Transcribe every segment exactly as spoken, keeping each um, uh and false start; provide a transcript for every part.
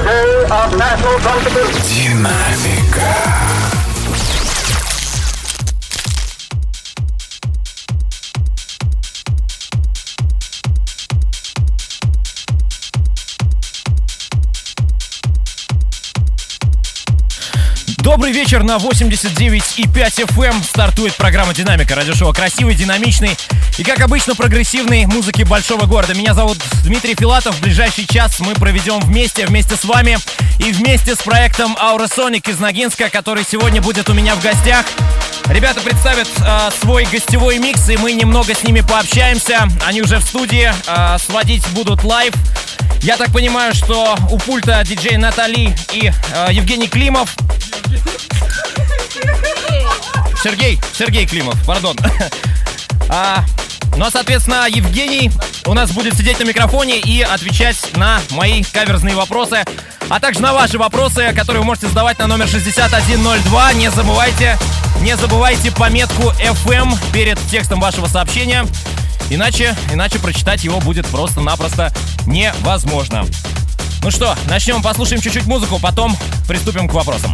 Динамика. Добрый вечер на восемьдесят девять и пять эф эм. Стартует программа «Динамика», радиошоу красивый, динамичный и, как обычно, прогрессивной музыки большого города. Меня зовут Дмитрий Филатов. В ближайший час мы проведем вместе, вместе с вами и вместе с проектом Aurosonic из Ногинска, который сегодня будет у меня в гостях. Ребята представят э, свой гостевой микс, и мы немного с ними пообщаемся. Они уже в студии, э, сводить будут лайв. Я так понимаю, что у пульта диджей Натали и э, Евгений Климов. Сергей, Сергей Климов, пардон. а, ну, а, соответственно, Евгений у нас будет сидеть на микрофоне и отвечать на мои каверзные вопросы, а также на ваши вопросы, которые вы можете задавать на номер шестьдесят один ноль два. Не забывайте, не забывайте пометку эф эм перед текстом вашего сообщения, иначе, иначе прочитать его будет просто-напросто невозможно. Ну что, начнем, послушаем чуть-чуть музыку, потом приступим к вопросам.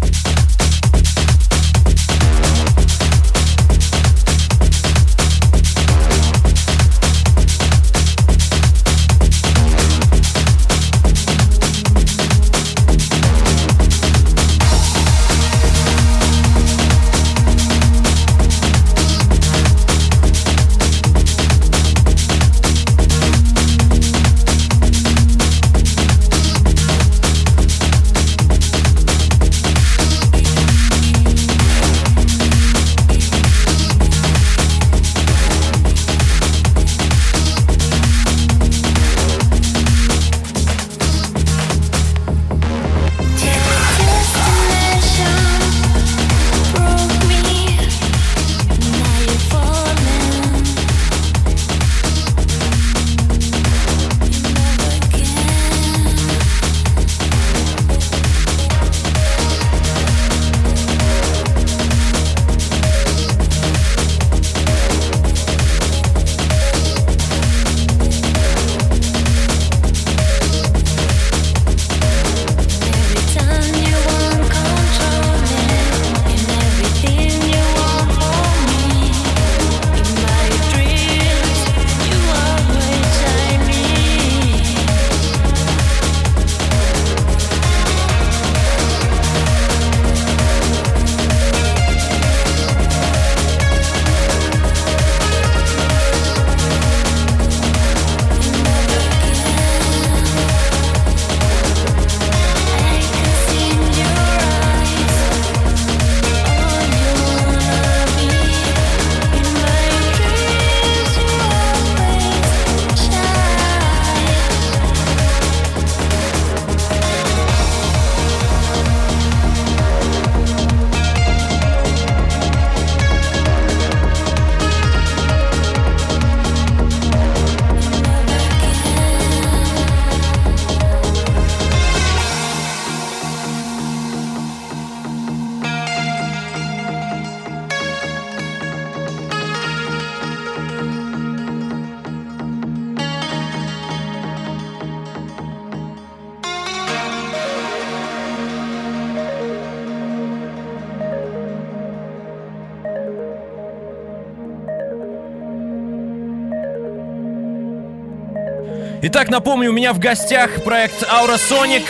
Итак, напомню, у меня в гостях проект Aurosonic.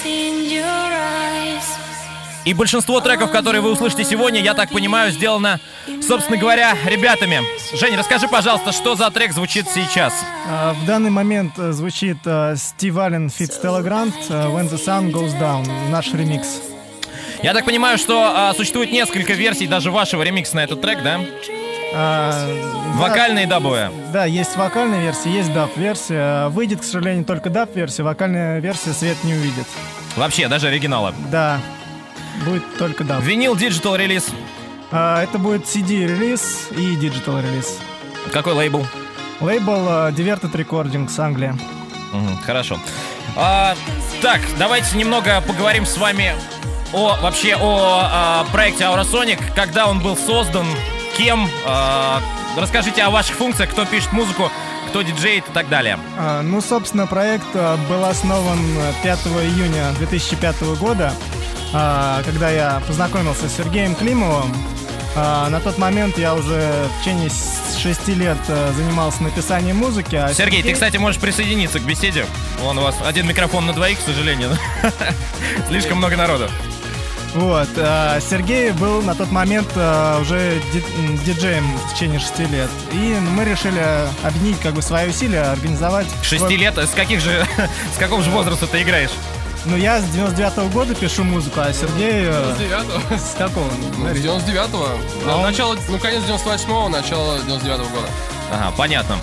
И большинство треков, которые вы услышите сегодня, я так понимаю, сделано, собственно говоря, ребятами. Жень, расскажи, пожалуйста, что за трек звучит сейчас? Uh, в данный момент uh, звучит uh, Стив Аллен feat. Stella Grant, uh, When the Sun Goes Down, наш ремикс. Я так понимаю, что uh, существует несколько версий даже вашего ремикса на этот трек, да? Uh, Вокальная и дабовая. Да, есть вокальная версия, есть даб-версия. Выйдет, к сожалению, только даб-версия, вокальная версия свет не увидит. Вообще, даже оригинала? Да, будет только даб. Винил, диджитал релиз? Uh, это будет си ди-релиз и диджитал релиз. Какой лейбл? Лейбл uh, Diverted Recordings, Англия. Угу, хорошо. А, так, давайте немного поговорим с вами о вообще о а, проекте Aurosonic, когда он был создан, кем. А, расскажите о ваших функциях, кто пишет музыку. кто диджеет и так далее. А, ну, собственно, проект был основан пятого июня две тысячи пятого года, а, когда я познакомился с Сергеем Климовым. А, на тот момент я уже в течение шести лет занимался написанием музыки. А Сергей, Сергей, ты, кстати, можешь присоединиться к беседе. Вон у вас один микрофон на двоих, к сожалению. Слишком много народу. Вот, а Сергей был на тот момент а, уже ди- диджеем в течение шести лет. И мы решили объединить как бы свои усилия, организовать... Шести свой... лет? С каких же, с какого же возраста ты играешь? Ну, я с девяносто девятого года пишу музыку, а Сергей... девяносто девятого? С какого? Ну, с девяносто девятого. А он... Начало, ну, конец девяносто восьмого, начало девяносто девятого года. Ага, понятно.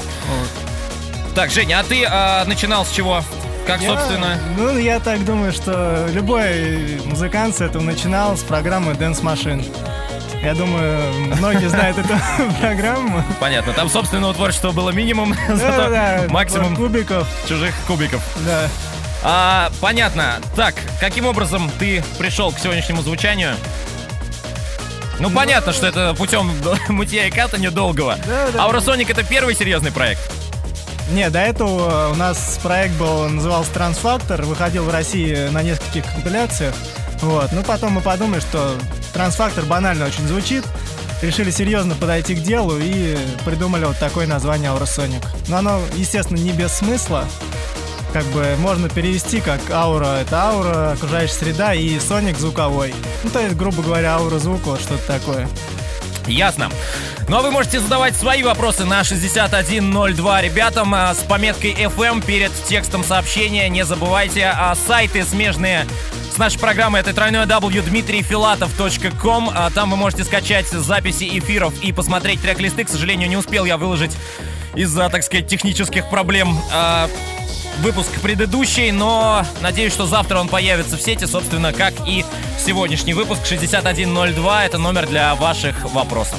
Вот. Так, Женя, а ты а, начинал с чего? Как, я, собственно... Ну, я так думаю, что любой музыкант с этого начинал, с программы Dance Machine. Я думаю, многие знают эту программу. Понятно, там собственного творчества было минимум, зато да, максимум кубиков. Чужих кубиков. Да. А, понятно. Так, каким образом ты пришел к сегодняшнему звучанию? Ну, ну понятно, что это путем мытья и катания долгого. Да, да. Aurosonic — это первый серьезный проект? Не, до этого у нас проект был, назывался Transfactor, выходил в России на нескольких компиляциях. Вот. Ну, потом мы подумали, что Transfactor банально очень звучит. Решили серьезно подойти к делу и придумали вот такое название Aurosonic. Но оно, естественно, не без смысла. Как бы можно перевести как аура — это аура, окружающая среда, и соник — звуковой. Ну, то есть, грубо говоря, аура звука, вот что-то такое. Ясно. Ну а вы можете задавать свои вопросы на шестьдесят один ноль два ребятам а, с пометкой эф эм перед текстом сообщения. Не забывайте, а сайты смежные с нашей программой — это тройной дабл ю дмитрий филатов точка ком. А, там вы можете скачать записи эфиров и посмотреть трек-листы. К сожалению, не успел я выложить из-за, так сказать, технических проблем а, выпуск предыдущий, но надеюсь, что завтра он появится в сети, собственно, как и сегодняшний выпуск. Шестьдесят один ноль два — это номер для ваших вопросов.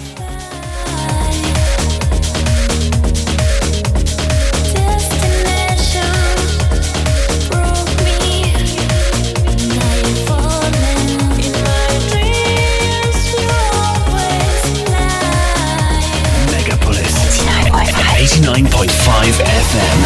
eighty-nine point five эф эм.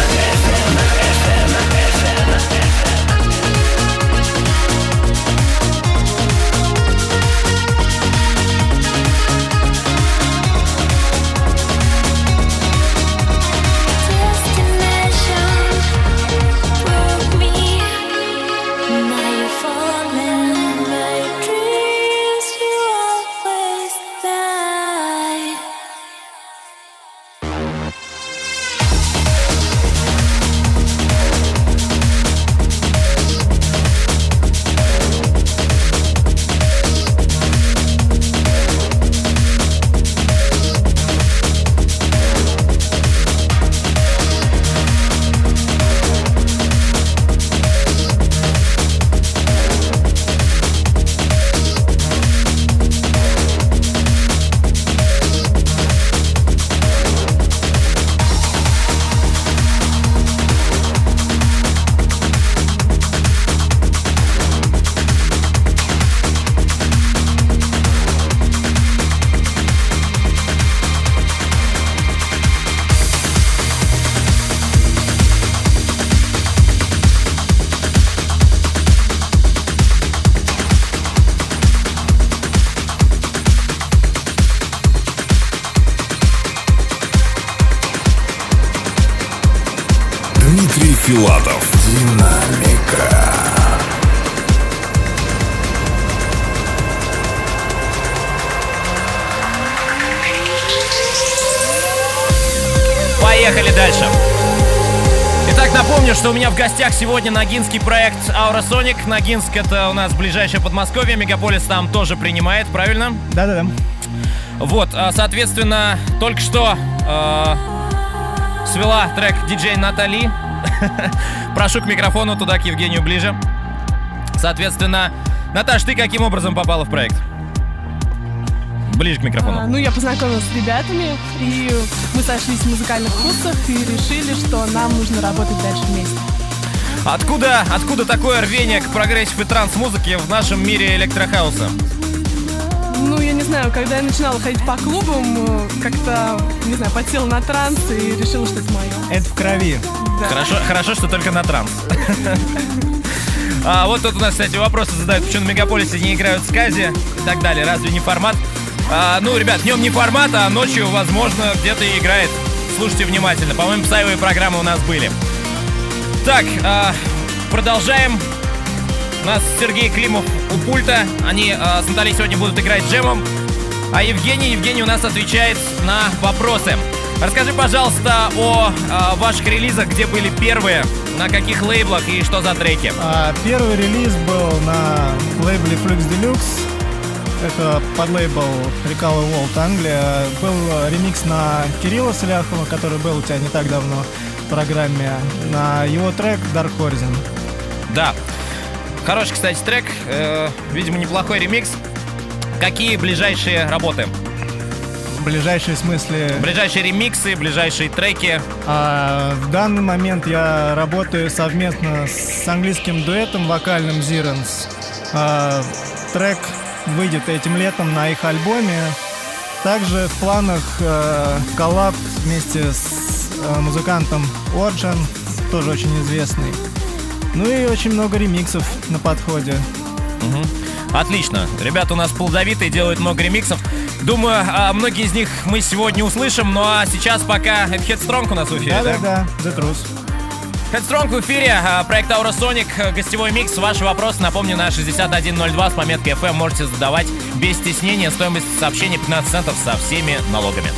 Дмитрий Филатов. Динамика. Поехали дальше. Итак, напомню, что у меня в гостях сегодня ногинский проект Aurosonic. Ногинск — это у нас ближайшее Подмосковье. Мегаполис там тоже принимает, правильно? Да-да-да. Вот, соответственно, только что э, свела трек диджей Натали. Прошу к микрофону, туда, к Евгению, ближе. Соответственно, Наташ, ты каким образом попала в проект? Ближе к микрофону. А, ну, я познакомилась с ребятами, и мы сошлись в музыкальных вкусах и решили, что нам нужно работать дальше вместе. Откуда, откуда такое рвение к прогрессив и транс-музыке в нашем мире электрохауса? Ну, я не знаю, когда я начинала ходить по клубам, э, как-то, не знаю, подсела на транс и решила, что это мое. Это в крови. Да. Хорошо, хорошо, что только на транс. А вот тут у нас, кстати, вопросы задают, почему на Мегаполисе не играют скази и так далее. Разве не формат? А, ну, ребят, днем не формат, а ночью, возможно, где-то и играет. Слушайте внимательно. По-моему, псаевые программы у нас были. Так, а, продолжаем. У нас Сергей Климов у пульта. Они а, с Натальей сегодня будут играть джемом. А Евгений, Евгений у нас отвечает на вопросы. Расскажи, пожалуйста, о а, ваших релизах, где были первые, на каких лейблах и что за треки. А, первый релиз был на лейбле Flux Deluxe. Это подлейбл Recall World Англия. Был ремикс на Кирилла Соляхова, который был у тебя не так давно в программе, на его трек Dark Horizon. Да. Хороший, кстати, трек. Э, видимо, неплохой ремикс. Какие ближайшие работы? В ближайшем смысле... Ближайшие ремиксы, ближайшие треки. А, в данный момент я работаю совместно с английским дуэтом вокальным Zirans. А, трек выйдет этим летом на их альбоме. Также в планах э, коллаб вместе с э, музыкантом Origin, тоже очень известный. Ну и очень много ремиксов на подходе. Угу. Отлично. Ребята у нас плодовитые, делают много ремиксов. Думаю, а, многие из них мы сегодня услышим. Ну а сейчас пока это Headstrong у нас в эфире, да? Да-да-да, The Truth. Headstrong в эфире, проект Aurosonic, гостевой микс. Ваши вопросы, напомню, на шестьдесят один ноль два с пометкой эф эм можете задавать без стеснения. Стоимость сообщения пятнадцать центов со всеми налогами.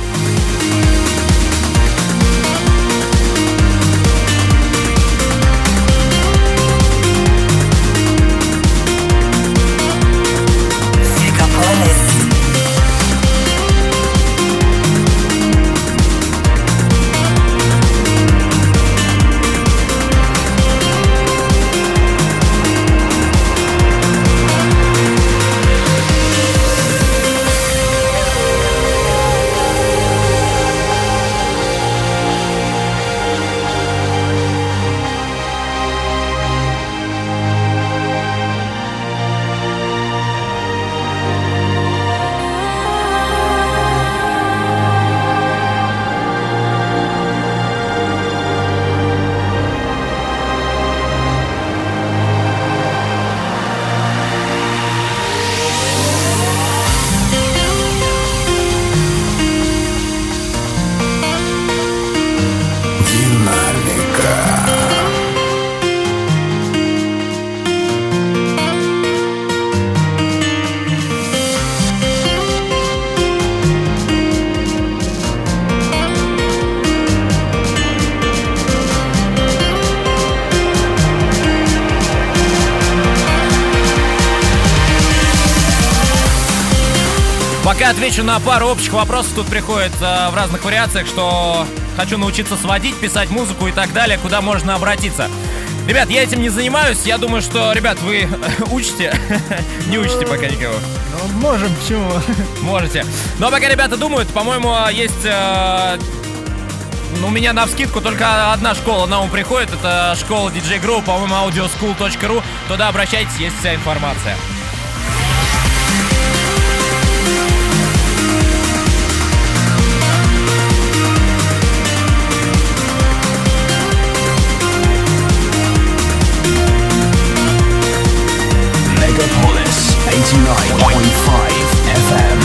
Пока отвечу на пару общих вопросов. Тут приходит э, в разных вариациях, что хочу научиться сводить, писать музыку и так далее. Куда можно обратиться? Ребят, я этим не занимаюсь. Я думаю, что, ребят, вы учите. Не учите пока никого. Ну, можем, почему? Можете. Но пока ребята думают, по-моему, есть... Э, у меня навскидку только одна школа на ум приходит. Это школа ди джей Grow, по-моему, audioschool точка ру. Туда обращайтесь, есть вся информация. Megapolis eighty-nine point five эф эм.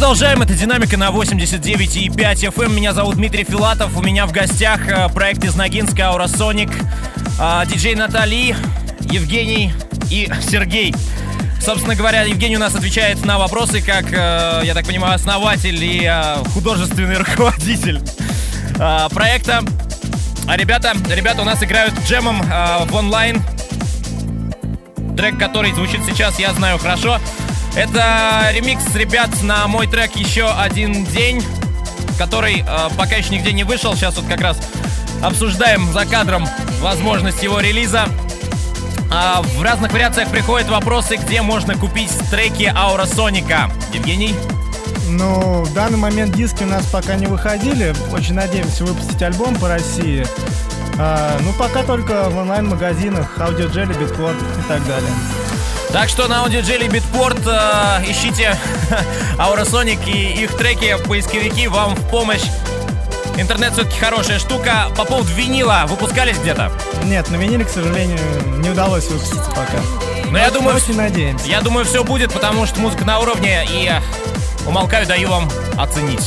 продолжаем. Это «Динамика» на восемьдесят девять и пять эф эм. Меня зовут Дмитрий Филатов. У меня в гостях проект из Ногинска Aura Sonic, диджей Натали, Евгений и Сергей. Собственно говоря, Евгений у нас отвечает на вопросы, как, я так понимаю, основатель и художественный руководитель проекта. А ребята, ребята у нас играют джемом в онлайн. Трек, который звучит сейчас, я знаю хорошо. Это ремикс ребят на мой трек «Еще один день», который э, пока еще нигде не вышел. Сейчас вот как раз обсуждаем за кадром возможность его релиза. А в разных вариациях приходят вопросы, где можно купить треки Aura Sonic. Евгений? Ну, в данный момент диски у нас пока не выходили. Очень надеемся выпустить альбом по России. А, ну, пока только в онлайн-магазинах, Audio Jelly, Beatport и так далее. Так что на Audio Jelly, Beatport э, ищите Aura Sonic и их треки, поисковики вам в помощь. Интернет все-таки хорошая штука. По поводу винила, выпускались где-то? Нет, на виниле, к сожалению, не удалось выпуститься пока. Но я думаю, очень надеемся. Я думаю, все будет, потому что музыка на уровне, и умолкаю, даю вам оценить.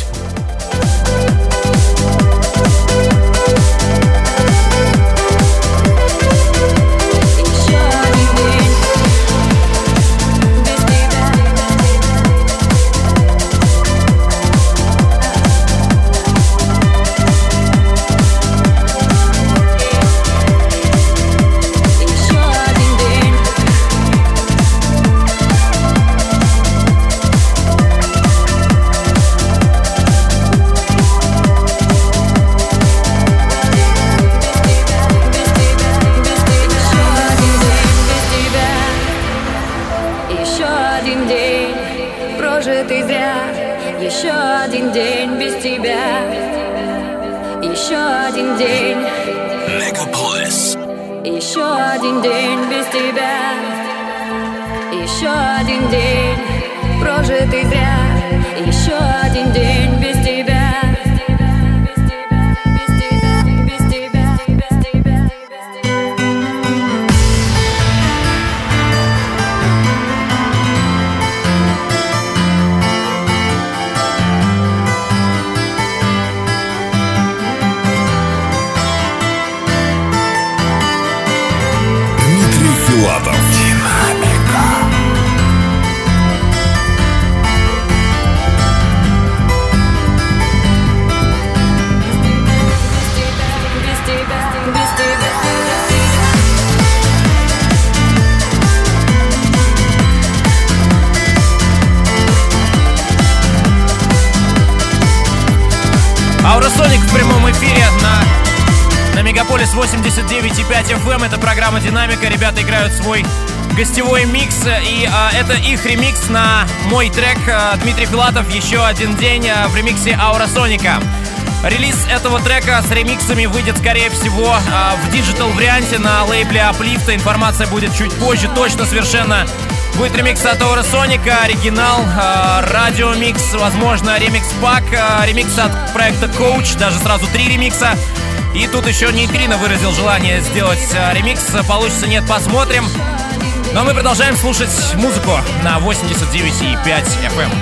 Еще один день без тебя. Еще один день. Megapolis. Еще один день без тебя. Еще один день прожитый зря. Еще один день без тебя. Филатов. Динамика. Aura Sonic в прямом эфире на На Мегаполис восемьдесят девять и пять эф эм. Это программа «Динамика». Ребята играют свой гостевой микс. И а, это их ремикс на мой трек а, Дмитрий Филатов «Еще один день» а, в ремиксе Aura Sonic. Релиз этого трека с ремиксами выйдет, скорее всего, а, в диджитал варианте на лейбле Uplift. Информация будет чуть позже, точно совершенно. Будет ремикс от Aura Sonic, оригинал, а, радиомикс, возможно, ремикс-пак, а, ремикс от проекта Coach, даже сразу три ремикса. И тут еще Нейтрино выразил желание сделать а, ремикс. Получится, нет, посмотрим. Но мы продолжаем слушать музыку на восемьдесят девять и пять эф эм.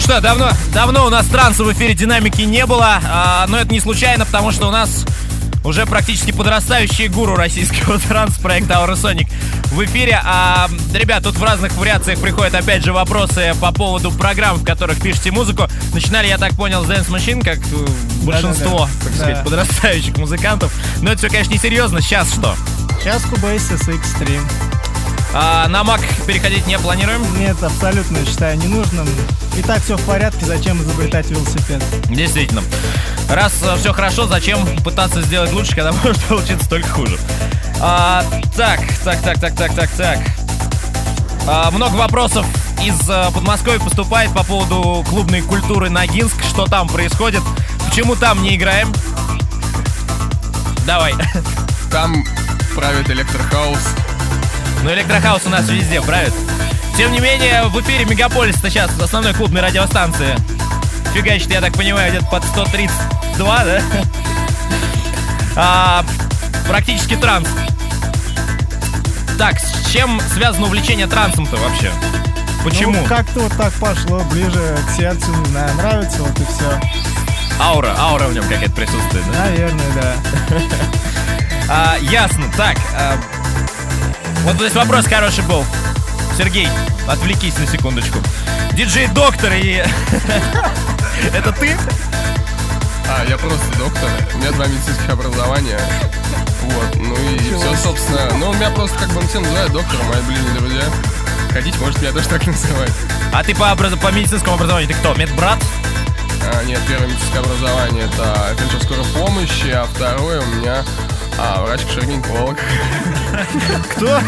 что, давно, давно у нас транса в эфире «Динамики» не было, а, но это не случайно, потому что у нас уже практически подрастающие гуру российского транс-проекта Aurosonic в эфире. А, ребят, тут в разных вариациях приходят опять же вопросы по поводу программ, в которых пишете музыку. Начинали, я так понял, с Dance Machine, как большинство, Да-да-да. так сказать, Да. подрастающих музыкантов. Но это все, конечно, несерьезно. Сейчас что? Сейчас Cubase эс икс Stream. А, на Mac переходить не планируем? Нет, абсолютно считаю ненужным. И так все в порядке, зачем изобретать велосипед? Действительно. Раз все хорошо, зачем пытаться сделать лучше, когда может получиться только хуже? А, так, так, так, так, так, так, так. А, много вопросов из а, Подмосковья поступает по поводу клубной культуры Ногинск. Что там происходит? Почему там не играем? Давай. Там правит электрохаус. Ну, электрохаус у нас везде правит. Тем не менее, в эфире Мегаполис-то сейчас основной клубной радиостанции. Фигачит, я так понимаю, где-то под сто тридцать два, да? А, практически транс. Так, с чем связано увлечение трансом-то вообще? Почему? Ну, как-то вот так пошло, ближе к сердцу, не знаю, нравится, вот и все. Аура, аура в нем какая-то присутствует, да? Наверное, да. А, ясно. Так, а, вот здесь вопрос хороший был. Сергей, отвлекись на секундочку. Диджей-доктор и... Это ты? А, я просто доктор. У меня два медицинских образования. Вот, ну и все, собственно. Ну, меня просто как бы все называют доктором, мои ближние друзья. Хотите, можете меня тоже так называть. А ты по, образ... по медицинскому образованию ты кто? Медбрат? А, нет, первое медицинское образование — это офицер скорой помощи, а второе у меня а, врач-акушер-гинеколог. Кто?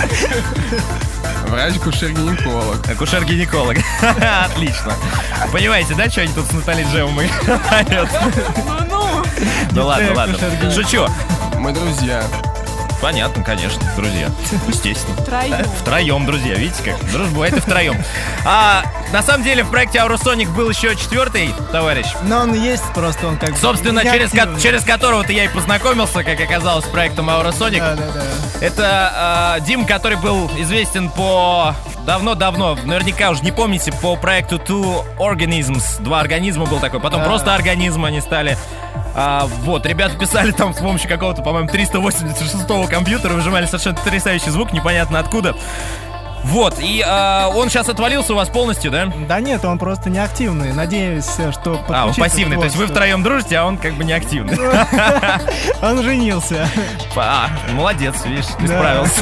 Врач-акушер-гинеколог. Акушер-гинеколог. Отлично. Понимаете, да, что они тут с Натальей Джемом играют? Ну-ну. Ну ладно, ладно. Шучу. Мы друзья. Понятно, конечно, друзья. Естественно. Втроем. Втроем, друзья, видите как? Дружба бывает и втроем. А на самом деле в проекте Aurosonic был еще четвертый товарищ. Но он есть, просто он как бы Собственно, не через, ко- активный. через которого-то я и познакомился, как оказалось, с проектом Aurosonic. Да, да, да. Это э, Дим, который был известен по... Давно-давно, наверняка уже не помните, по проекту Two Organisms. Два организма был такой, потом Да. просто организмы они стали. А, вот, ребята писали там с помощью какого-то, по-моему, триста восемьдесят шестого компьютера, выжимали совершенно потрясающий звук, непонятно откуда. Вот, и а, он сейчас отвалился у вас полностью, да? Да нет, он просто неактивный. Надеюсь, что А, он подключится пассивный, к то есть вы творчеству. втроем дружите, а он как бы не активный. Он женился. А, молодец, видишь, Да. исправился.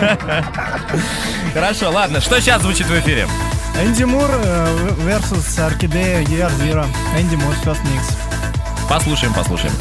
Хорошо, ладно, что сейчас звучит в эфире? Энди Мур э, versus Орхидея и ар Zero. Энди Мур, First Mix. Послушаем, послушаем.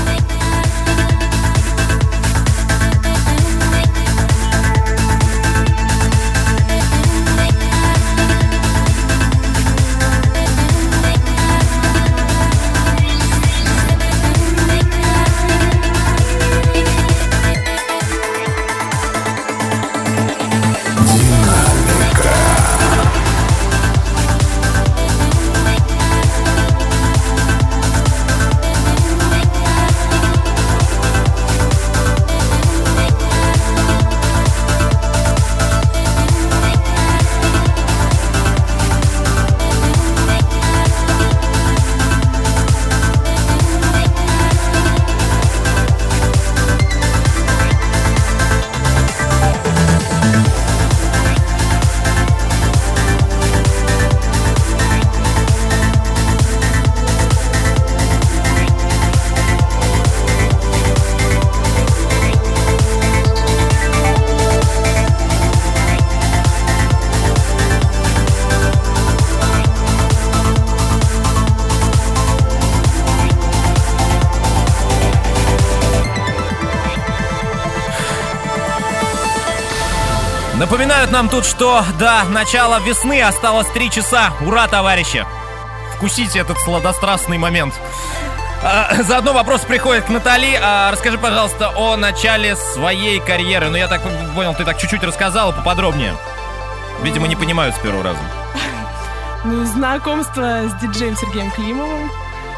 Напоминают нам тут, что до начала весны осталось три часа. Ура, товарищи! Вкусите этот сладострастный момент. А, заодно вопрос приходит к Натали. А, расскажи, пожалуйста, о начале своей карьеры. Ну, я так понял, ты так чуть-чуть рассказала поподробнее. Видимо, не понимают с первого раза. Ну, знакомство с диджеем Сергеем Климовым.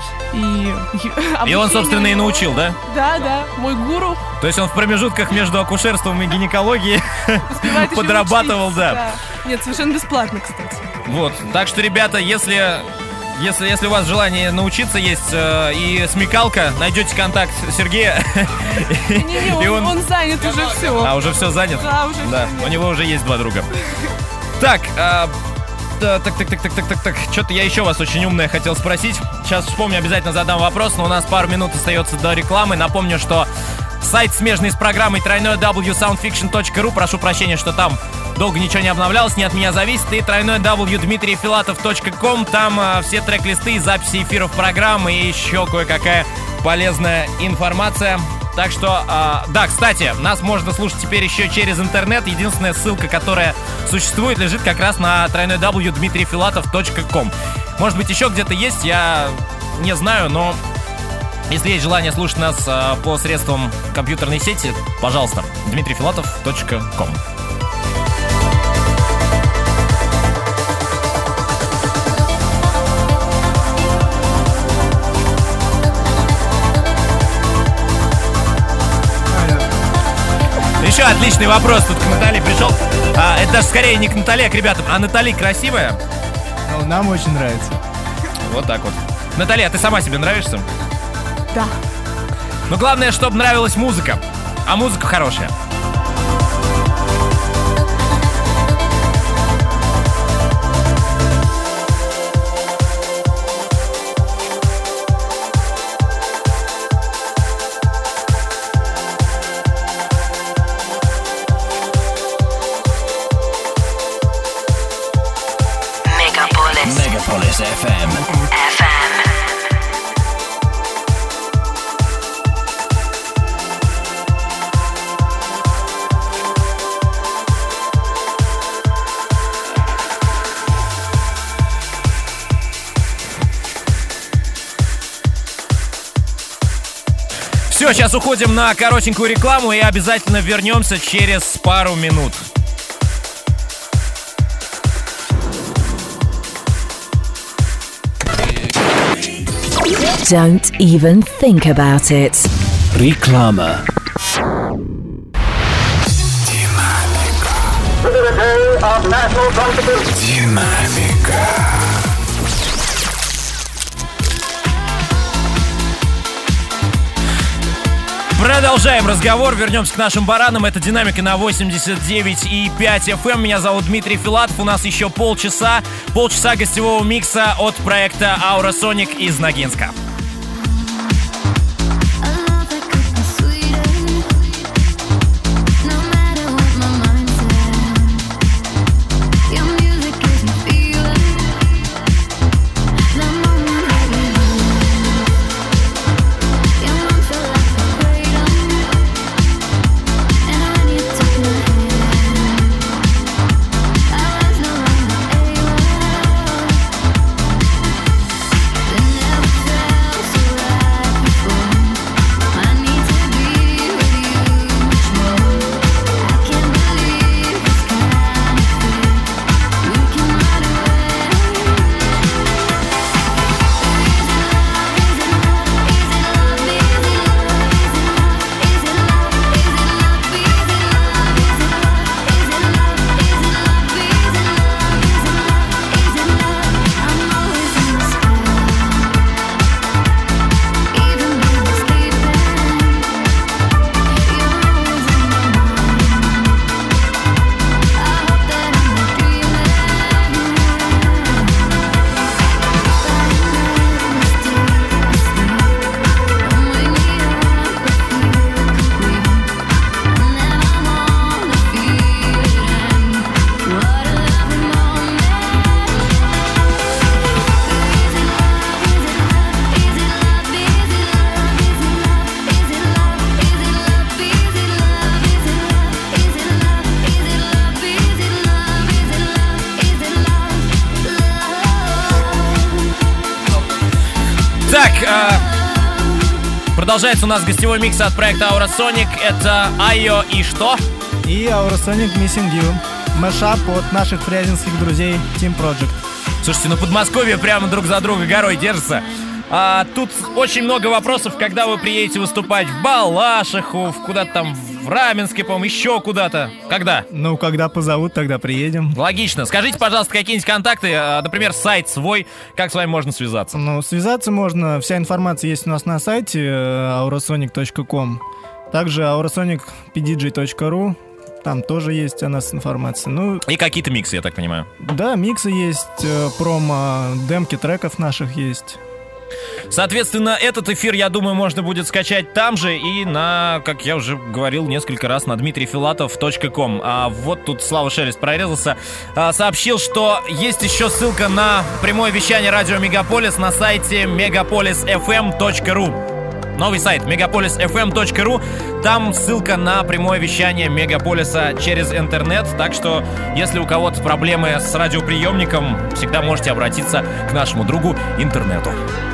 И, И он, собственно, и научил, да? Да, да, мой гуру. То есть он в промежутках между акушерством и гинекологией подрабатывал, да. да. Нет, совершенно бесплатно, кстати. Вот, так что, ребята, если... Если, если у вас желание научиться есть э, и смекалка, найдете контакт Сергея. Не-не, он, он... он занят уже все. А, уже все занят? Да, уже да. все. У него уже есть два друга. Так, э, так, так, так, так, так, так, так, так. Что-то я еще вас очень умное хотел спросить. Сейчас вспомню, обязательно задам вопрос, но у нас пару минут остается до рекламы. Напомню, что сайт смежный с программой тройной дабл ю саундфикшн точка ру. Прошу прощения, что там долго ничего не обновлялось, не от меня зависит. И тройной дабл ю дмитрий филатов точка ком. Там э, все трек-листы, записи эфиров программы и еще кое-какая полезная информация. Так что, э, да, кстати, нас можно слушать теперь еще через интернет. Единственная ссылка, которая существует, лежит как раз на тройной дабл ю дмитрий филатов точка ком. Может быть, еще где-то есть, я не знаю, но если есть желание слушать нас э, по средствам компьютерной сети, пожалуйста, дмитрий филатов точка ком. Еще отличный вопрос тут к Натали пришел. А, это даже скорее не к Натали, а к ребятам. А Натали красивая? Ну, нам очень нравится. Вот так вот. Натали, а ты сама себе нравишься? Да. Но главное, чтобы нравилась музыка. А музыка хорошая. Megapolis эф эм. эф эм. Все, сейчас уходим на коротенькую рекламу и обязательно вернемся через пару минут. Don't even think about it. Реклама. Динамика. Продолжаем разговор, вернемся к нашим баранам. Это «Динамика» на восемьдесят девять и пять эф эм. Меня зовут Дмитрий Филатов. У нас еще полчаса. Полчаса гостевого микса от проекта Aura Sonic из Ногинска. Продолжается у нас гостевой микс от проекта Aura Sonic. Это Айо и что? И Aura Sonic Missing You. Мэшап от наших фрязинских друзей Team Project. Слушайте, ну Подмосковье прямо друг за друга горой держится. А, тут очень много вопросов, когда вы приедете выступать в Балашиху, в куда-то там в Раменске, по-моему, еще куда-то. Когда? Ну, когда позовут, тогда приедем. Логично. Скажите, пожалуйста, какие-нибудь контакты, например, сайт свой, как с вами можно связаться? Ну, связаться можно, вся информация есть у нас на сайте aurosonic точка ком. Также aurosonic пи ди джей точка ру. Там тоже есть о нас информация. Ну, и какие-то миксы, я так понимаю. Да, миксы есть, промо, демки треков наших есть. Соответственно, этот эфир, я думаю, можно будет скачать там же и на, как я уже говорил несколько раз, на дмитрий филатов точка ком. А вот тут Слава Шелест прорезался, а, сообщил, что есть еще ссылка на прямое вещание радио Мегаполис на сайте мегаполис эф эм точка ру. Новый сайт мегаполис эф эм точка ру. Там ссылка на прямое вещание Мегаполиса через интернет. Так что, если у кого-то проблемы с радиоприемником, всегда можете обратиться к нашему другу интернету.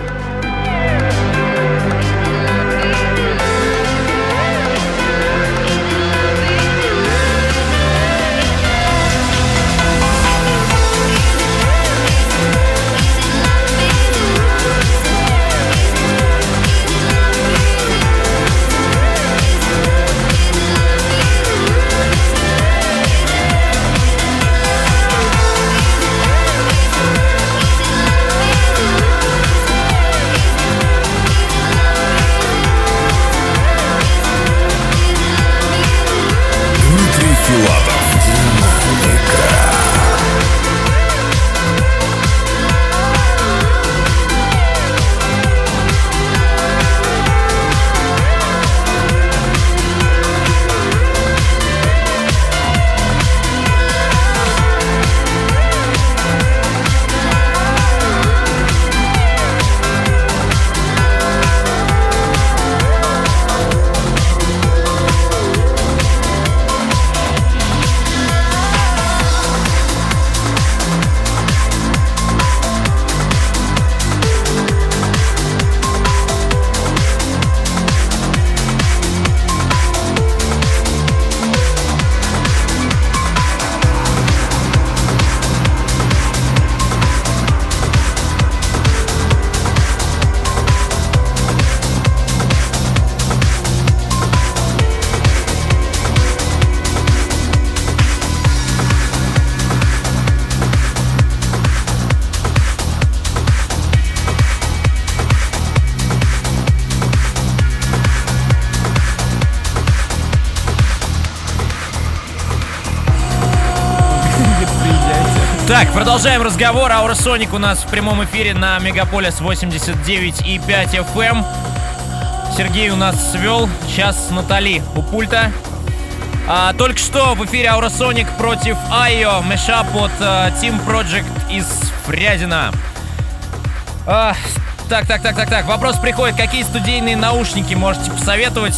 Так, продолжаем разговор. Aurosonic у нас в прямом эфире на Мегаполис восемьдесят девять и пять эф эм. Сергей у нас свел. Сейчас Натали у пульта. А, только что в эфире Aurosonic против Айо. Мешап от а, Team Project из Фрязино. А, так, так, так, так, так. Вопрос приходит. Какие студийные наушники можете посоветовать?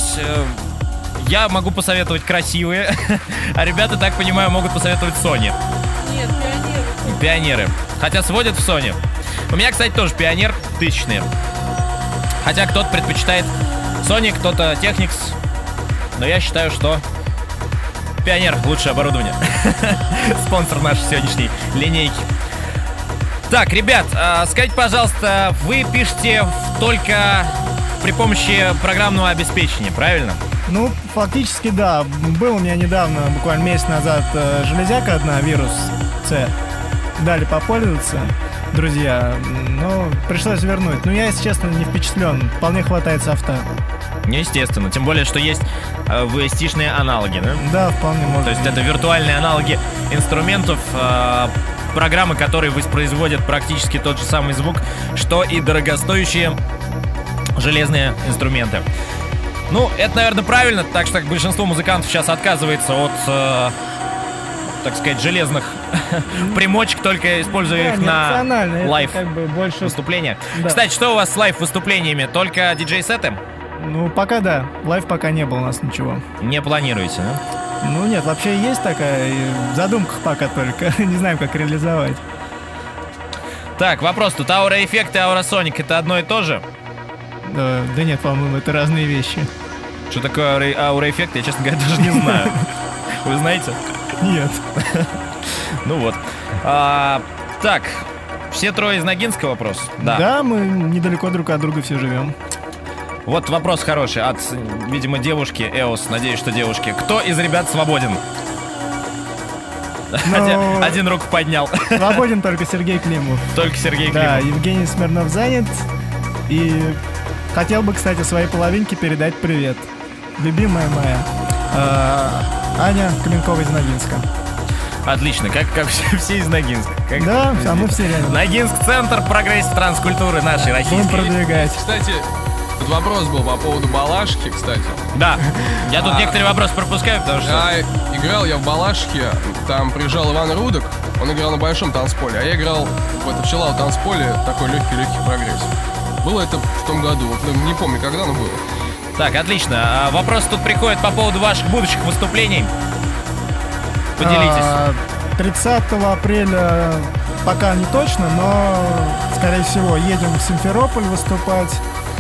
Я могу посоветовать красивые. А ребята, так понимаю, могут посоветовать Sony. Нет, пионеры. Пионеры. Хотя сводят в Sony. У меня, кстати, тоже пионер тысячные. Хотя кто-то предпочитает Sony, кто-то Technics. Но я считаю, что пионер лучшее оборудование. Спонсор нашей сегодняшней линейки. Так, ребят, скажите, пожалуйста, вы пишете только при помощи программного обеспечения, правильно? Ну, фактически, да. Был у меня недавно, буквально месяц назад, железяка одна, вирус C. Дали попользоваться, друзья, но пришлось вернуть. Но я, если честно, не впечатлен. Вполне хватает софта. Естественно. Тем более, что есть э, ви эс ти-шные аналоги, да? Да, вполне можно. То есть это виртуальные аналоги инструментов, э, программы, которые воспроизводят практически тот же самый звук, что и дорогостоящие железные инструменты. Ну, это, наверное, правильно, так что большинство музыкантов сейчас отказывается от, э, так сказать, железных примочек, только используя Да, их на лайв как бы больше... выступления. Да. Кстати, что у вас с лайв выступлениями? Только диджей-сеты? Ну, пока да. Лайв пока не было у нас ничего. Не планируете, да? Ну, нет, вообще есть такая, и в задумках пока только. Не знаем, как реализовать. Так, вопрос. Тут аура-эффект и ауросоник — это одно и то же? Да, да нет, по-моему, это разные вещи. Что такое аура- аура-эффект, я, честно говоря, даже не знаю. Вы знаете? Нет. Ну вот. А, так, Все трое из Ногинска вопрос? Да. Да, мы недалеко друг от друга все живем. Вот вопрос хороший от, видимо, девушки Эос. Надеюсь, что девушки. Кто из ребят свободен? Но... Один, один руку поднял. Свободен только Сергей Климов. Только Сергей Климов. Да, Евгений Смирнов занят. И хотел бы, кстати, своей половинке передать привет. Любимая моя э, Аня Каменкова из Ногинска. Отлично, как, как все, все из Ногинска. Как да, а мы все рядом. Ногинск — центр прогрессии транскультуры нашей российской. Будем продвигать. Кстати, тут вопрос был по поводу Балашихи, кстати. Да, я тут а, некоторые вопросы пропускаю, потому что... А, играл я в Балашихе, там приезжал Иван Рудок, он играл на большом танцполе, а я играл в это пчелау танцполе, такой легкий-легкий прогресс. Было это в том году, вот не помню, когда, но было. Так, отлично. А вопрос тут приходит по поводу ваших будущих выступлений. Поделитесь. тридцатого апреля пока не точно, но, скорее всего, едем в Симферополь выступать.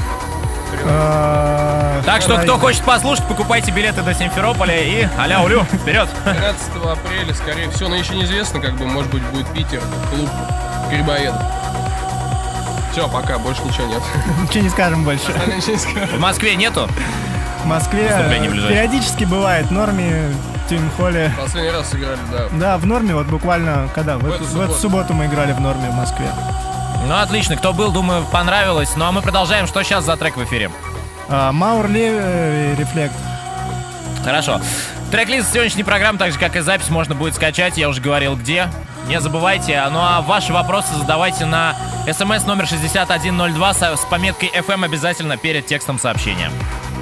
А, так что, кто хочет послушать, покупайте билеты до Симферополя и аля-улю, вперед. тринадцатого апреля, скорее всего, но еще неизвестно, как бы, может быть, будет Питер, клуб Грибоедов. Все, пока, больше ничего нет. Ничего не скажем больше. В Москве нету? В Москве периодически бывает в норме, в Тюнхолле. Последний раз сыграли, да. Да, в норме, вот буквально, когда? В, в, эту, в эту субботу мы играли в норме в Москве. Ну, отлично, кто был, думаю, понравилось. Ну, а мы продолжаем. Что сейчас за трек в эфире? А, Маур Леви, Рефлект. Хорошо. Трек-лист сегодняшней программы, так же, как и запись, можно будет скачать. Я уже говорил, где. Не забывайте. Ну, а ваши вопросы задавайте на смс номер шестьдесят один ноль два с, с пометкой эф эм обязательно перед текстом сообщения.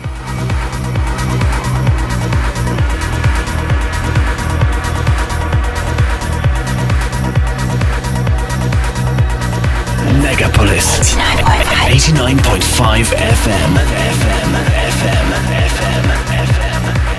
Megapolis eighty-nine point five эф эм, эф эм, эф эм, эф эм, эф эм.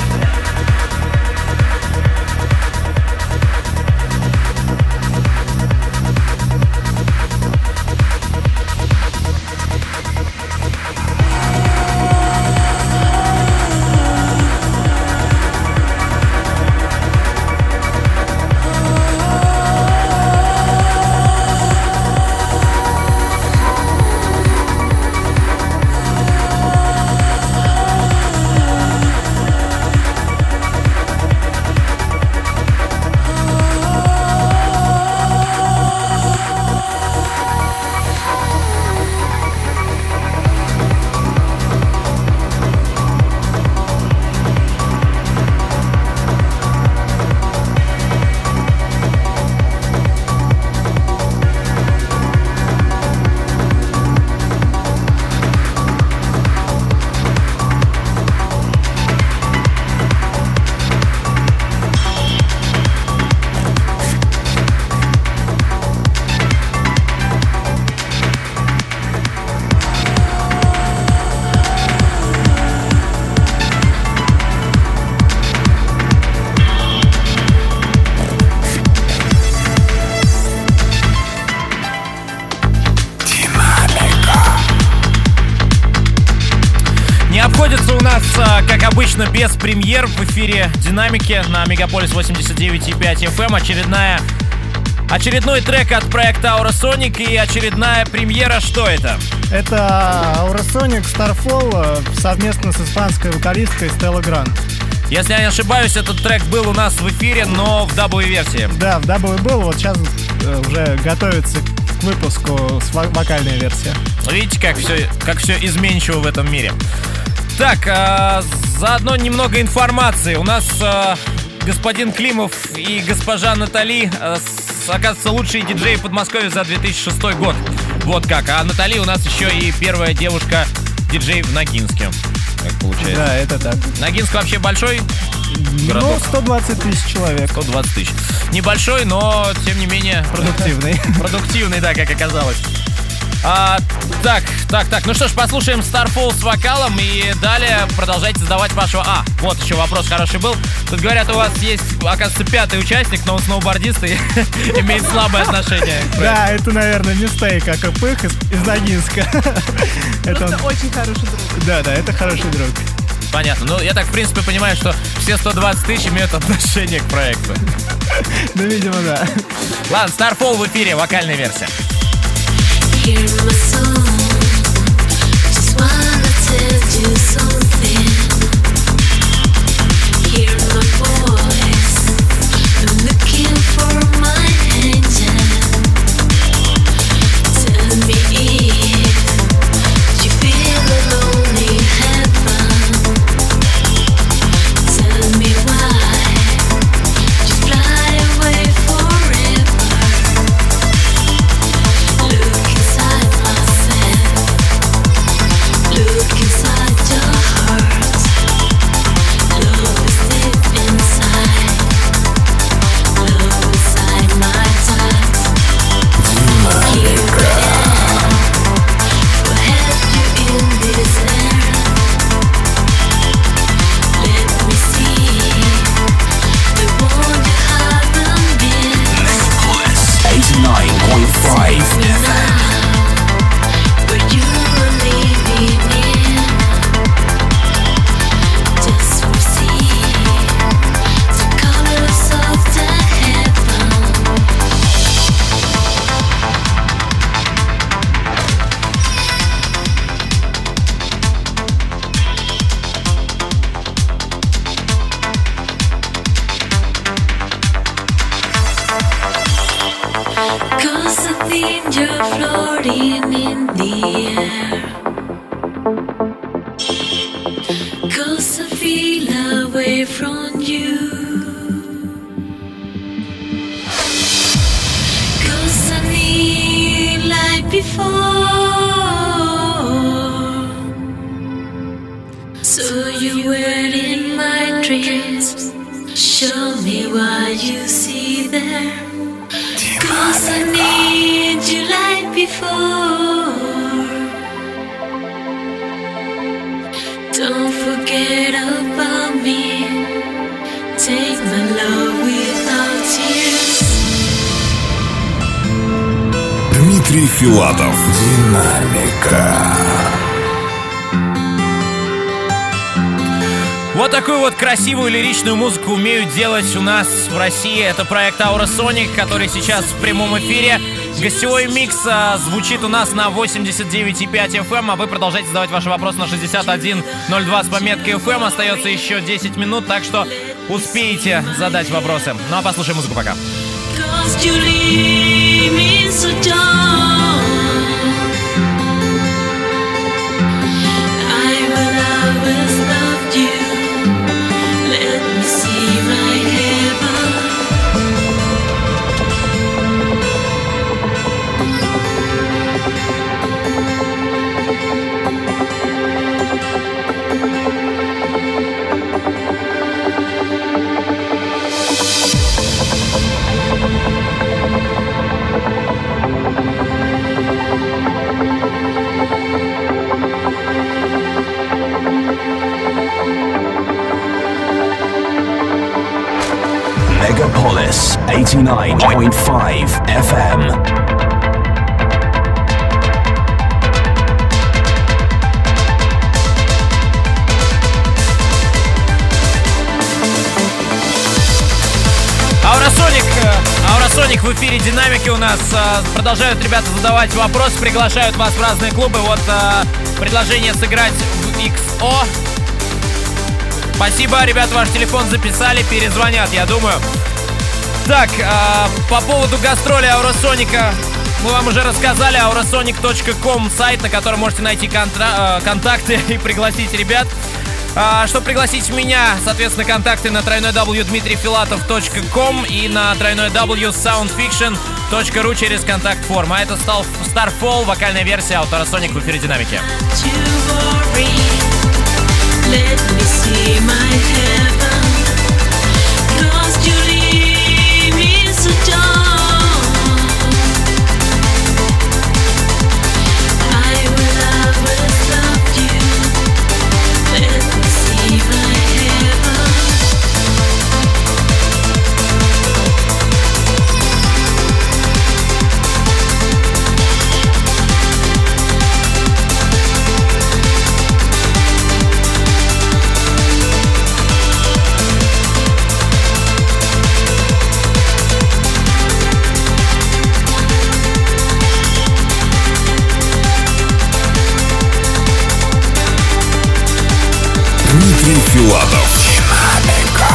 Как обычно, без премьер в эфире Динамики на Мегаполис восемьдесят девять и пять эф эм. Очередная, очередной трек от проекта Aurosonic и очередная премьера. Что это? Это Aurosonic Starfall совместно с испанской вокалисткой Stella Grant. Если я не ошибаюсь, этот трек был у нас в эфире, но в дабл-версии. Да, в дабл был, вот сейчас уже готовится к выпуску вокальная версия. Видите, как все, как все изменчиво в этом мире. Так, э, заодно немного информации. У нас э, господин Климов и госпожа Натали, э, с, оказывается, лучшие диджеи Подмосковья за две тысячи шестой год. Вот как. А Натали у нас еще и первая девушка-диджей в Ногинске. Как получается. Да, это так. Ногинск вообще большой городок? Ну, сто двадцать тысяч человек. сто двадцать тысяч. Небольшой, но, тем не менее... Продуктивный. Продуктивный, да, как оказалось. А, так, так, так, ну что ж, послушаем Starfall с вокалом и далее продолжайте задавать вашу... А, вот еще вопрос хороший был. Тут говорят, у вас есть, оказывается, пятый участник, но он сноубордист и имеет слабое отношение. Да, это, наверное, мистейк, как и Пых из Ногинска. Это очень хороший друг. Да, да, это хороший друг. Понятно. Ну, я так, в принципе, понимаю, что все сто двадцать тысяч имеют отношение к проекту. Ну, видимо, да. Ладно, Starfall в эфире, вокальная версия. Дмитрий Филатов. Динамика. Вот такую вот красивую лиричную музыку умеют делать у нас в России. Это проект Aura Sonic, который сейчас в прямом эфире. Гостевой микс а, звучит у нас на восемьдесят девять и пять эф эм, а вы продолжаете задавать ваши вопросы на шестьдесят один ноль два с пометкой эф эм. Остается еще десять минут, так что успеете задать вопросы. Ну а послушаем музыку пока. Megapolis eighty-nine point five эф эм. Ауросоник, Ауросоник в эфире Динамики у нас. Продолжают ребята задавать вопросы, приглашают вас в разные клубы. Вот предложение сыграть в икс о. Спасибо, ребят, ваш телефон записали, перезвонят, я думаю. Так, по поводу гастроли Ауросоника мы вам уже рассказали. ауросоник точка ком сайт, на котором можете найти контра- контакты и пригласить ребят. А, чтобы пригласить меня, соответственно, контакты на тройной дабл ю дмитрий филатов точка ком и на тройной дабл ю саундфикшн точка ру через контакт-форму. А это стал Starfall, вокальная версия Ауросоник в эфире Динамики. Let me see my heaven, 'cause you leave me so dumb. I will always love you. Let me see my heaven. Дмитрий Филатов. Динамика.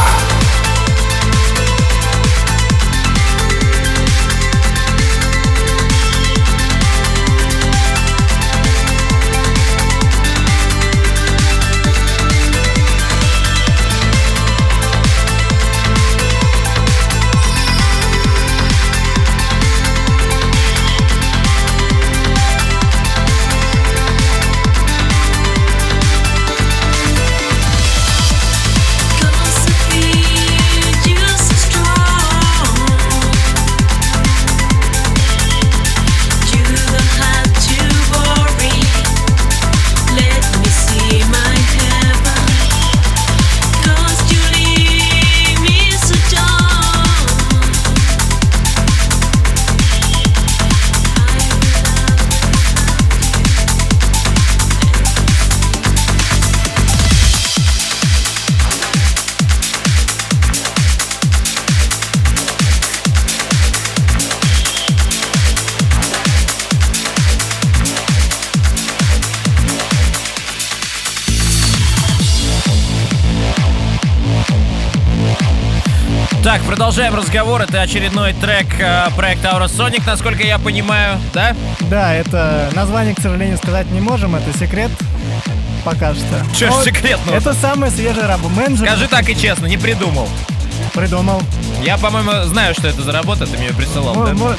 Так, продолжаем разговор. Это очередной трек э, проекта Aurosonic, насколько я понимаю, да? Да, это название, к сожалению, сказать не можем, это секрет пока что. Что ж секретного? Это самая свежая работа. Менеджер. Скажи так и честно, не придумал. Придумал. Я, по-моему, знаю, что это за работа, ты мне ее присылал, Мо- да? мо-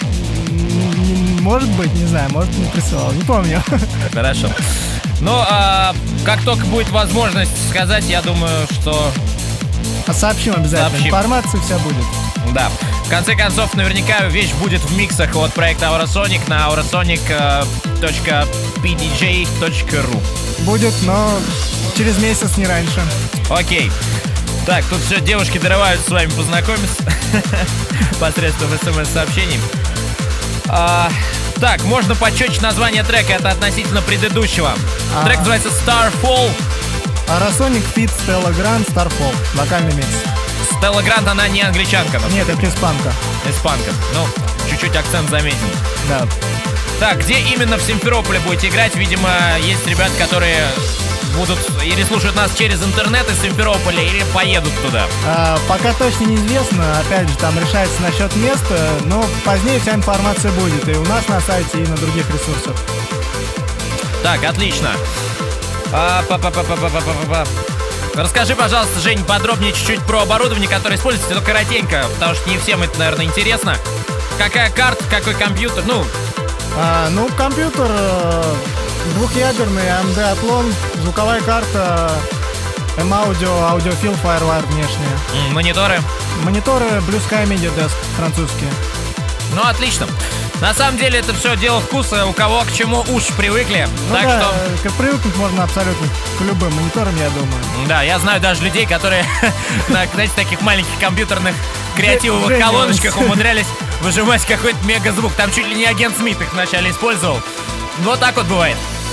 Может быть, не знаю, может, не присылал, не помню. Хорошо. Ну, а, как только будет возможность сказать, я думаю, что... Сообщим обязательно. Сообщим. Информация вся будет. Да. В конце концов, наверняка вещь будет в миксах от проекта Aurosonic на aurosonic точка пи ди джей точка ру. Будет, но через месяц, не раньше. Окей. Так, тут все, девушки дорываются с вами познакомиться посредством смс-сообщений. А, так, можно подчетчить название трека, это относительно предыдущего. А. Трек называется Starfall. Aurosonic Feat. Stella Grant Starfall. Вокальный микс. Стелла Грант, она не англичанка. Нет, это испанка. Испанка. Ну, чуть-чуть акцент заметней. Да. Так, где именно в Симферополе будете играть? Видимо, есть ребята, которые будут или слушают нас через интернет из Симферополя, или поедут туда. А, пока точно неизвестно. Опять же, там решается насчет места, но позднее вся информация будет и у нас на сайте, и на других ресурсах. Так, отлично. А, па-па-па-па-па-па-па-па. Расскажи, пожалуйста, Жень, подробнее чуть-чуть про оборудование, которое используется, только коротенько, потому что не всем это, наверное, интересно. Какая карта, какой компьютер, ну... А, ну, компьютер э, двухъядерный, эй эм ди Athlon, звуковая карта, M-Audio, аудиофил, FireWire внешняя. м, Мониторы. Мониторы Blue Sky Media Desk французские. Ну, отлично. На самом деле, это все дело вкуса, у кого к чему уж привыкли. Ну так да, что... как привыкнуть можно абсолютно к любым мониторам, я думаю. Да, я знаю даже людей, которые на, знаете, таких маленьких компьютерных креативовых Женились. колоночках умудрялись выжимать какой-то мегазвук. Там чуть ли не агент Смит их вначале использовал. Вот так вот бывает.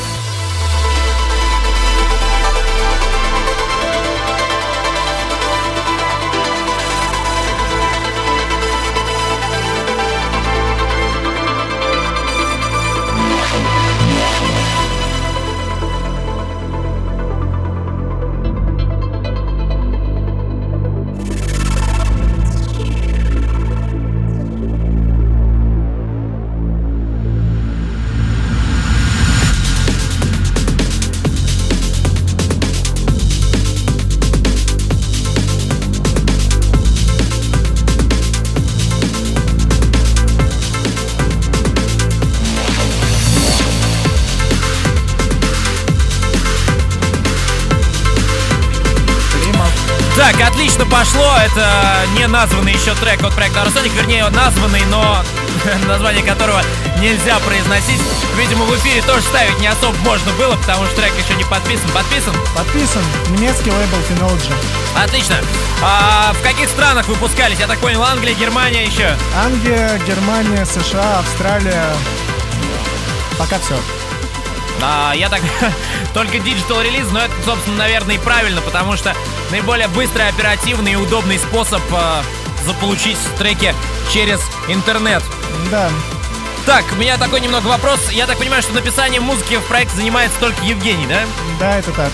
Так, отлично пошло. Это не названный еще трек от проекта Aurosonic, вернее, названный, но название которого нельзя произносить. Видимо, в эфире тоже ставить не особо можно было, потому что трек еще не подписан. Подписан? Подписан. Немецкий лейбл Phenology. Отлично. А в каких странах выпускались? Я так понял, Англия, Германия еще? Англия, Германия, США, Австралия. Пока все. А, я так... Только диджитал релиз, но это, собственно, наверное, и правильно, потому что наиболее быстрый, оперативный и удобный способ э, заполучить треки через интернет. Да. Так, у меня такой немного вопрос. Я так понимаю, что написанием музыки в проекте занимается только Евгений, да? Да, это так.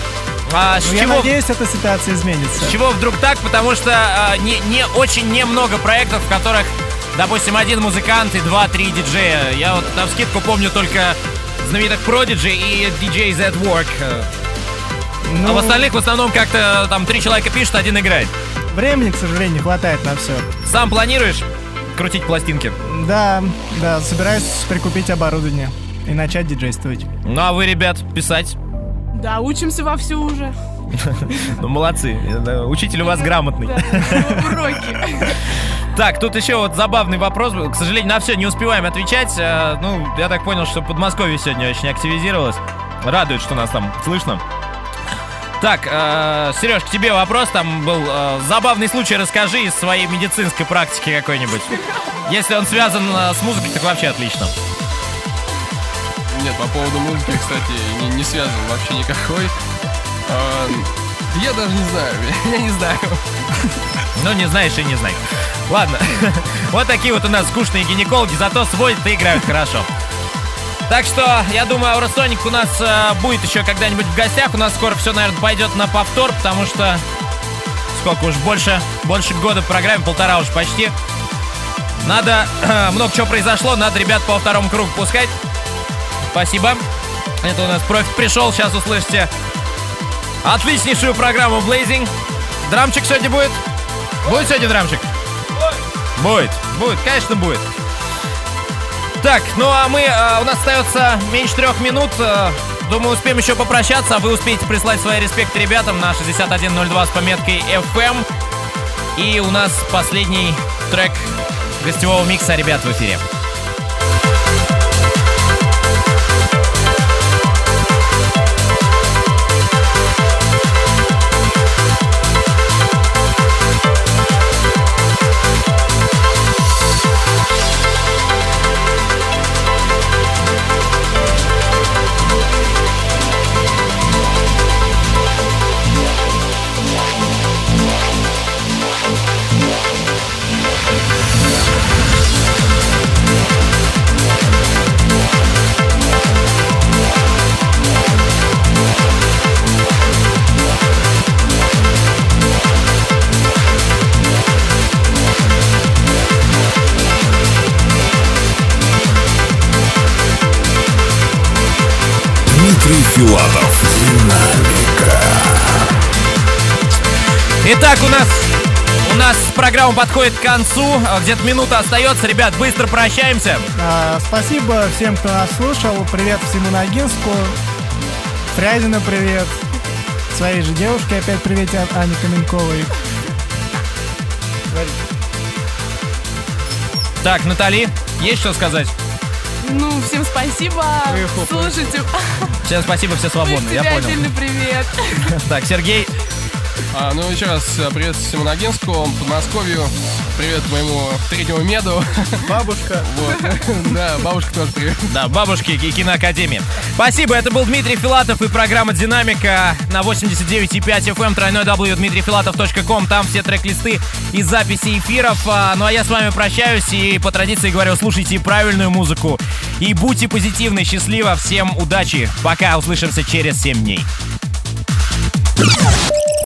А с Ну, я чего, надеюсь, эта ситуация изменится. с чего вдруг так? Потому что а, не, не очень немного проектов, в которых, допустим, один музыкант и два-три диджея. Я вот навскидку помню только знаменитых Prodigy и ди джей at Work. Ну, А в остальных в основном как-то там три человека пишут, один играет. времени, к сожалению, не хватает на все. Сам планируешь крутить пластинки? Да, да, собираюсь прикупить оборудование и начать диджействовать. Ну а вы, ребят, писать? Да, учимся вовсю уже. Ну молодцы, Да, учитель у вас грамотный. Да, уроки. Так, тут еще вот забавный вопрос. К сожалению, на все не успеваем отвечать. А, Ну, я так понял, что Подмосковье сегодня очень активизировалось. Радует, что нас там слышно. Так, э, Сереж, к тебе вопрос. Там был э, забавный случай. Расскажи из своей медицинской практики какой-нибудь. Если он связан э, с музыкой, так вообще отлично. Нет, по поводу музыки, кстати, не, не связан вообще никакой. А, я даже не знаю, я не знаю. Ну, не знаешь и не знай. Ладно, вот такие вот у нас скучные гинекологи, зато сводят и играют хорошо. Так что, я думаю, Ауросоник у нас э, будет еще когда-нибудь в гостях. У нас скоро все, наверное, пойдет на повтор, потому что сколько уж, больше, больше года в программе, полтора уж почти. Надо, э, много чего произошло, надо ребят по второму кругу пускать. Спасибо. Это у нас профит пришел, сейчас услышите отличнейшую программу Blazing. Драмчик сегодня будет? Будет сегодня драмчик? Будет. Будет, конечно, будет. Так, ну а мы, э, у нас остается меньше трех минут. Э, думаю, успеем еще попрощаться, а вы успеете прислать свои респекты ребятам на шестьдесят один ноль два с пометкой эф эм. И у нас последний трек гостевого микса, ребят, в эфире. Дмитрий Филатов. Динамика. Итак, у нас у нас программа подходит к концу. Где-то минута остается. Ребят, быстро прощаемся. А, спасибо всем, кто нас слушал. Привет всему Ногинску. Фрязина привет. Своей же девушке опять привет от Ани Каменковой. Так, Натали, есть что сказать? Ну, всем спасибо. Эх, Слушайте. Всем спасибо, все свободны, я Тебе понял. отдельный привет. Так, Сергей. А, ну еще раз привет всему Ногинску, Подмосковью. Привет моему третьему меду. Бабушка. Вот. Да, бабушка тоже привет. Да, бабушки и киноакадемии. Спасибо, это был Дмитрий Филатов и программа «Динамика» на восемьдесят девять и пять эф эм, тройной дабл ю дмитрий филатов точка ком. Там все трек-листы и записи эфиров. А, ну а я с вами прощаюсь и по традиции говорю, слушайте правильную музыку и будьте позитивны, счастливо, всем удачи. Пока, услышимся через семь дней.